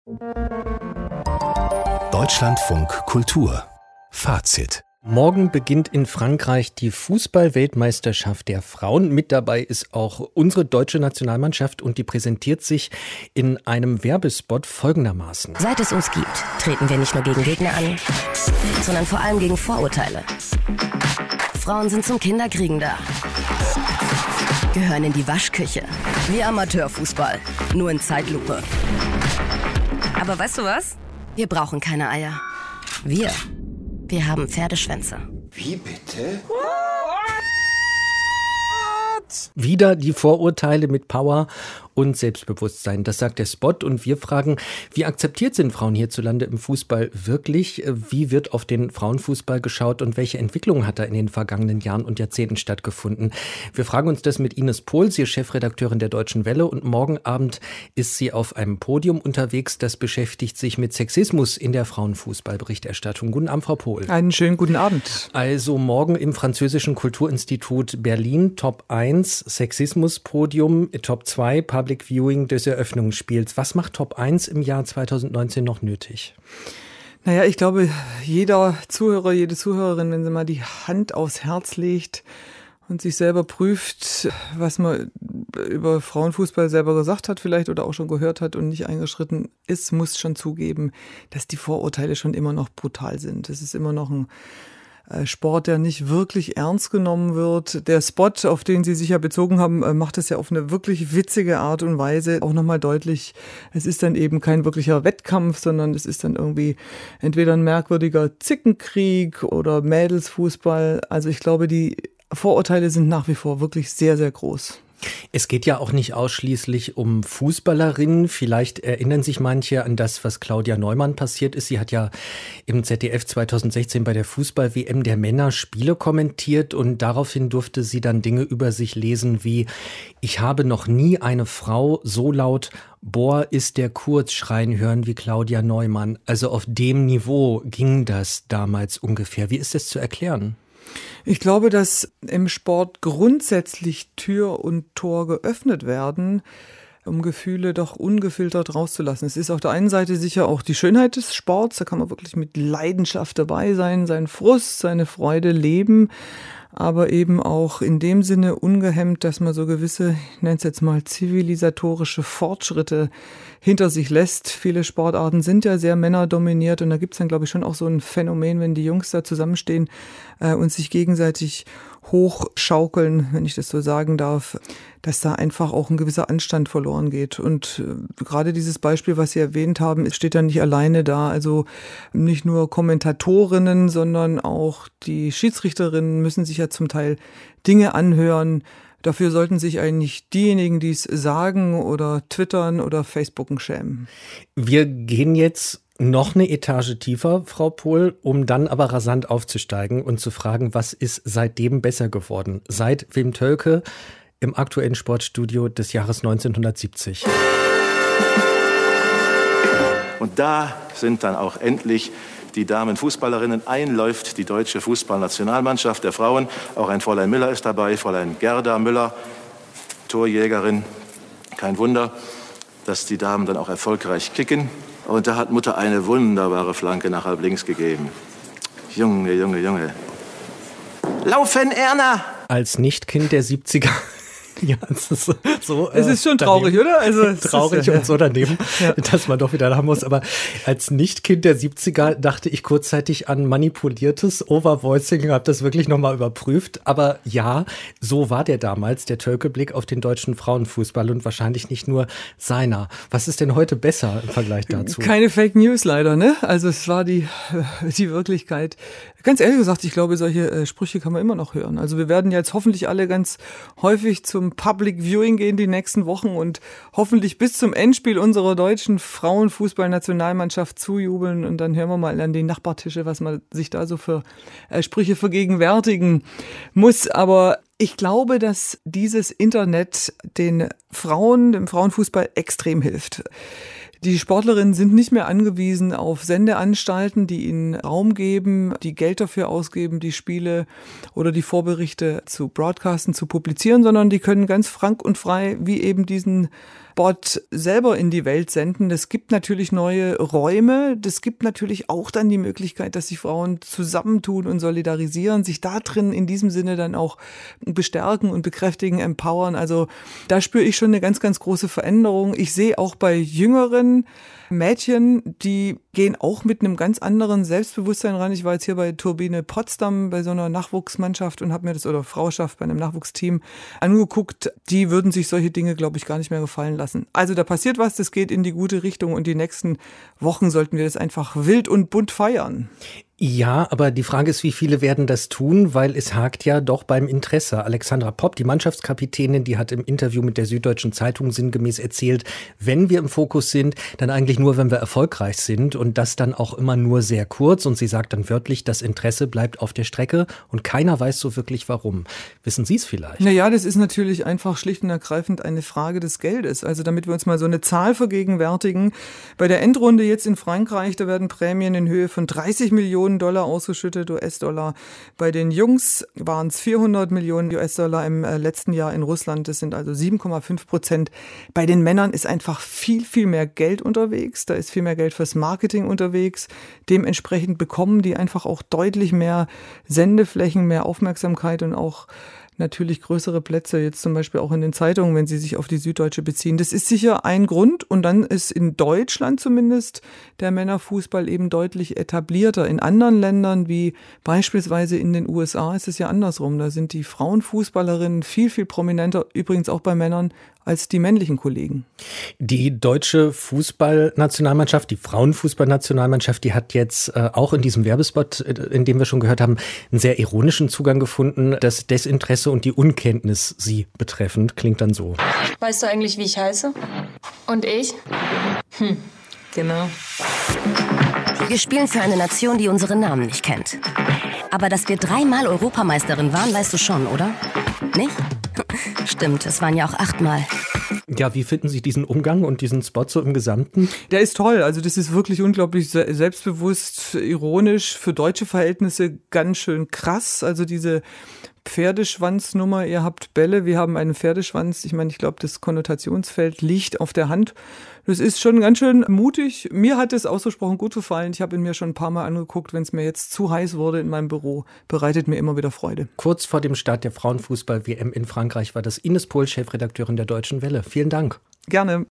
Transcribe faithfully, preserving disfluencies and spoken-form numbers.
Deutschlandfunk Kultur Fazit. Morgen beginnt in Frankreich die Fußball-Weltmeisterschaft der Frauen. Mit dabei ist auch unsere deutsche Nationalmannschaft und die präsentiert sich in einem Werbespot folgendermaßen. Seit es uns gibt, treten wir nicht nur gegen Gegner an, sondern vor allem gegen Vorurteile. Frauen sind zum Kinderkriegen da, gehören in die Waschküche, wie Amateurfußball, nur in Zeitlupe. Aber weißt du was? Wir brauchen keine Eier. Wir, wir haben Pferdeschwänze. Wie bitte? Wieder die Vorurteile mit Power und Selbstbewusstsein. Das sagt der Spot und wir fragen, wie akzeptiert sind Frauen hierzulande im Fußball wirklich? Wie wird auf den Frauenfußball geschaut und welche Entwicklung hat da in den vergangenen Jahren und Jahrzehnten stattgefunden? Wir fragen uns das mit Ines Pohl, sie ist Chefredakteurin der Deutschen Welle und morgen Abend ist sie auf einem Podium unterwegs, das beschäftigt sich mit Sexismus in der Frauenfußballberichterstattung. Guten Abend, Frau Pohl. Einen schönen guten Abend. Also morgen im Französischen Kulturinstitut Berlin, Top eins, Sexismus-Podium, Top zwei, Public Viewing des Eröffnungsspiels. Was macht Top eins im Jahr zweitausendneunzehn noch nötig? Naja, ich glaube, jeder Zuhörer, jede Zuhörerin, wenn sie mal die Hand aufs Herz legt und sich selber prüft, was man über Frauenfußball selber gesagt hat vielleicht oder auch schon gehört hat und nicht eingeschritten ist, muss schon zugeben, dass die Vorurteile schon immer noch brutal sind. Es ist immer noch ein Sport, der nicht wirklich ernst genommen wird. Der Spot, auf den Sie sich ja bezogen haben, macht es ja auf eine wirklich witzige Art und Weise auch nochmal deutlich. Es ist dann eben kein wirklicher Wettkampf, sondern es ist dann irgendwie entweder ein merkwürdiger Zickenkrieg oder Mädelsfußball. Also ich glaube, die Vorurteile sind nach wie vor wirklich sehr, sehr groß. Es geht ja auch nicht ausschließlich um Fußballerinnen. Vielleicht erinnern sich manche an das, was Claudia Neumann passiert ist. Sie hat ja im Z D F zweitausendsechzehn bei der Fußball-W M der Männer Spiele kommentiert und daraufhin durfte sie dann Dinge über sich lesen wie: Ich habe noch nie eine Frau so laut "Boah, ist der kurz" schreien hören wie Claudia Neumann. Also auf dem Niveau ging das damals ungefähr. Wie ist das zu erklären? Ich glaube, dass im Sport grundsätzlich Tür und Tor geöffnet werden, um Gefühle doch ungefiltert rauszulassen. Es ist auf der einen Seite sicher auch die Schönheit des Sports, da kann man wirklich mit Leidenschaft dabei sein, seinen Frust, seine Freude leben, aber eben auch in dem Sinne ungehemmt, dass man so gewisse, ich nenne es jetzt mal zivilisatorische Fortschritte hinter sich lässt. Viele Sportarten sind ja sehr männerdominiert und da gibt es dann, glaube ich, schon auch so ein Phänomen, wenn die Jungs da zusammenstehen äh, und sich gegenseitig hochschaukeln, wenn ich das so sagen darf, dass da einfach auch ein gewisser Anstand verloren geht. Und äh, gerade dieses Beispiel, was Sie erwähnt haben, steht ja nicht alleine da. Also nicht nur Kommentatorinnen, sondern auch die Schiedsrichterinnen müssen sich ja zum Teil Dinge anhören. Dafür sollten sich eigentlich diejenigen, die es sagen oder twittern oder Facebooken, schämen. Wir gehen jetzt noch eine Etage tiefer, Frau Pohl, um dann aber rasant aufzusteigen und zu fragen, was ist seitdem besser geworden? Seit Wim Tölke im aktuellen Sportstudio des Jahres neunzehnhundertsiebzig. Und da sind dann auch endlich die Damenfußballerinnen. Einläuft die deutsche Fußballnationalmannschaft der Frauen. Auch ein Fräulein Müller ist dabei, Fräulein Gerda Müller, Torjägerin. Kein Wunder, dass die Damen dann auch erfolgreich kicken. Und da hat Mutter eine wunderbare Flanke nach halb links gegeben. Junge, Junge, Junge. Laufen, Erna! Als Nichtkind der siebziger. Ja, es ist so. Es ist schon traurig, daneben. oder? Also es traurig ist, ja. und so daneben, ja. dass man doch wieder lachen muss. Aber als Nichtkind der siebziger dachte ich kurzzeitig an manipuliertes Overvoicing, habe das wirklich nochmal überprüft. Aber ja, so war der damals, der Tölke-Blick auf den deutschen Frauenfußball und wahrscheinlich nicht nur seiner. Was ist denn heute besser im Vergleich dazu? Keine Fake News leider, ne? Also es war die, die Wirklichkeit. Ganz ehrlich gesagt, ich glaube, solche äh, Sprüche kann man immer noch hören. Also wir werden jetzt hoffentlich alle ganz häufig zum Public Viewing gehen die nächsten Wochen und hoffentlich bis zum Endspiel unserer deutschen Frauenfußballnationalmannschaft zujubeln. Und dann hören wir mal an die Nachbartische, was man sich da so für äh, Sprüche vergegenwärtigen muss. Aber ich glaube, dass dieses Internet den Frauen, dem Frauenfußball extrem hilft. Die Sportlerinnen sind nicht mehr angewiesen auf Sendeanstalten, die ihnen Raum geben, die Geld dafür ausgeben, die Spiele oder die Vorberichte zu broadcasten, zu publizieren, sondern die können ganz frank und frei, wie eben diesen Sport selber in die Welt senden. Das gibt natürlich neue Räume. Das gibt natürlich auch dann die Möglichkeit, dass sich Frauen zusammentun und solidarisieren, sich da drin in diesem Sinne dann auch bestärken und bekräftigen, empowern. Also da spüre ich schon eine ganz, ganz große Veränderung. Ich sehe auch bei jüngeren Mädchen, die gehen auch mit einem ganz anderen Selbstbewusstsein ran. Ich war jetzt hier bei Turbine Potsdam bei so einer Nachwuchsmannschaft und habe mir das, oder Frauschaft bei einem Nachwuchsteam angeguckt. Die würden sich solche Dinge, glaube ich, gar nicht mehr gefallen lassen. Also da passiert was, das geht in die gute Richtung und die nächsten Wochen sollten wir das einfach wild und bunt feiern. Ja, aber die Frage ist, wie viele werden das tun, weil es hakt ja doch beim Interesse. Alexandra Popp, die Mannschaftskapitänin, die hat im Interview mit der Süddeutschen Zeitung sinngemäß erzählt, wenn wir im Fokus sind, dann eigentlich nur, wenn wir erfolgreich sind und das dann auch immer nur sehr kurz. Und sie sagt dann wörtlich, das Interesse bleibt auf der Strecke und keiner weiß so wirklich warum. Wissen Sie es vielleicht? Naja, das ist natürlich einfach schlicht und ergreifend eine Frage des Geldes. Also damit wir uns mal so eine Zahl vergegenwärtigen. Bei der Endrunde jetzt in Frankreich, da werden Prämien in Höhe von dreißig Millionen Dollar ausgeschüttet, U S-Dollar. Bei den Jungs waren es vierhundert Millionen U S-Dollar im letzten Jahr in Russland. Das sind also sieben Komma fünf Prozent. Bei den Männern ist einfach viel, viel mehr Geld unterwegs. Da ist viel mehr Geld fürs Marketing unterwegs. Dementsprechend bekommen die einfach auch deutlich mehr Sendeflächen, mehr Aufmerksamkeit und auch natürlich größere Plätze, jetzt zum Beispiel auch in den Zeitungen, wenn Sie sich auf die Süddeutsche beziehen. Das ist sicher ein Grund und dann ist in Deutschland zumindest der Männerfußball eben deutlich etablierter. In anderen Ländern wie beispielsweise in den U S A ist es ja andersrum. Da sind die Frauenfußballerinnen viel, viel prominenter, übrigens auch bei Männern, als die männlichen Kollegen. Die deutsche Fußballnationalmannschaft, die Frauenfußballnationalmannschaft, die hat jetzt äh, auch in diesem Werbespot, in dem wir schon gehört haben, einen sehr ironischen Zugang gefunden, das Desinteresse und die Unkenntnis sie betreffend. Klingt dann so. Weißt du eigentlich, wie ich heiße? Und ich? Hm, genau. Wir spielen für eine Nation, die unsere Namen nicht kennt. Aber dass wir dreimal Europameisterin waren, weißt du schon, oder? Nicht? Stimmt, es waren ja auch achtmal. Ja, wie finden Sie diesen Umgang und diesen Spot so im Gesamten? Der ist toll. Also das ist wirklich unglaublich selbstbewusst, ironisch, für deutsche Verhältnisse ganz schön krass. Also diese Pferdeschwanznummer, ihr habt Bälle, wir haben einen Pferdeschwanz. Ich meine, ich glaube, das Konnotationsfeld liegt auf der Hand. Das ist schon ganz schön mutig. Mir hat es ausgesprochen gut gefallen. Ich habe ihn mir schon ein paar Mal angeguckt. Wenn es mir jetzt zu heiß wurde in meinem Büro, bereitet mir immer wieder Freude. Kurz vor dem Start der Frauenfußball-W M in Frankreich war das Ines Pohl, Chefredakteurin der Deutschen Welle. Vielen Dank. Gerne.